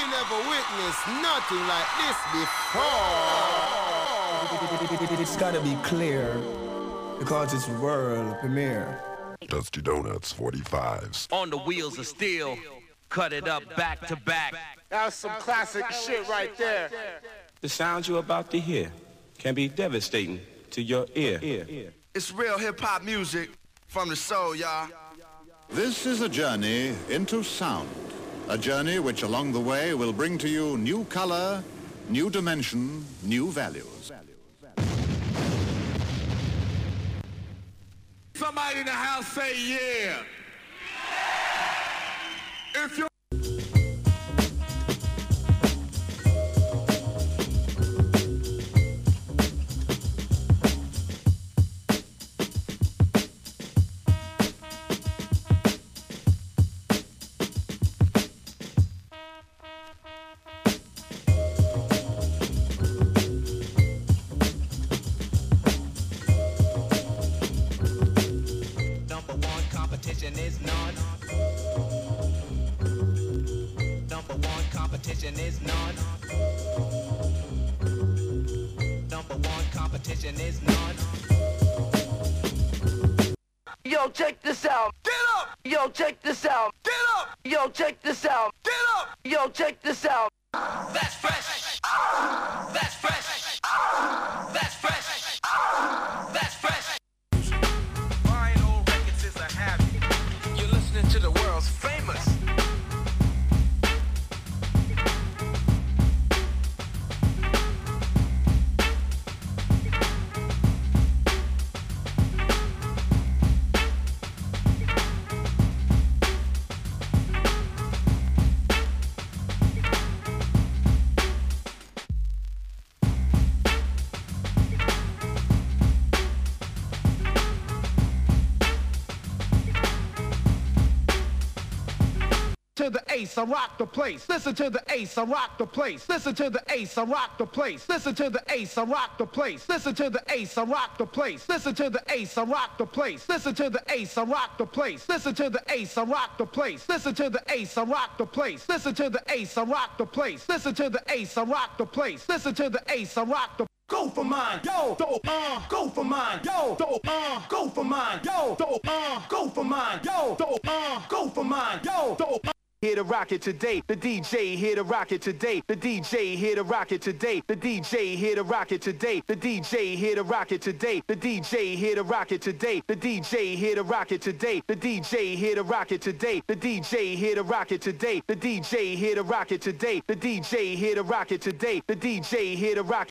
You never witnessed nothing like this before. It's gotta be clear, because it's world premiere. Dusty Donuts 45s. On the wheels of steel, cut it up back to back. That's some classic shit right there. The sound you're about to hear can be devastating to your ear. It's real hip-hop music from the soul, y'all. This is a journey into sound. A journey which along the way will bring to you new color, new dimension, new values. Somebody in the house say yeah. If you're Yo, check this out. get up, Yo, check this out. get up, Yo, check this out. get up. Yo, check this out. That's fresh. That's fresh. That's fresh. That's fresh. Vinyl records is a habit. You're listening to the world's famous. To the ace, I rock the place. Listen to the ace, I rock the place. Listen to the ace, I rock the place. Listen to the ace, I rock the place. Listen to the ace, I rock the place. Listen to the ace, I rock the place. Listen to the ace, I rock the place. Listen to the ace, I rock the place. Listen to the ace, I rock the place. Listen to the ace, I rock the place. Listen to the ace, I rock the place. Listen to the ace, I rock the Go for mine, yo, dope, go for mine, yo, dope, go for mine, yo, dope, go for mine, yo, dope, go for mine, yo, dope. Here to rock it today, the DJ here to rock it today, the DJ here to rock it today, the DJ here to rock it today, the DJ here to rock it today, the DJ here to rock it today, the DJ here to rock it today, the DJ here to rock it today, the DJ here to rock it today, the DJ here to rock it today, the DJ here to rock it today, the DJ here to rock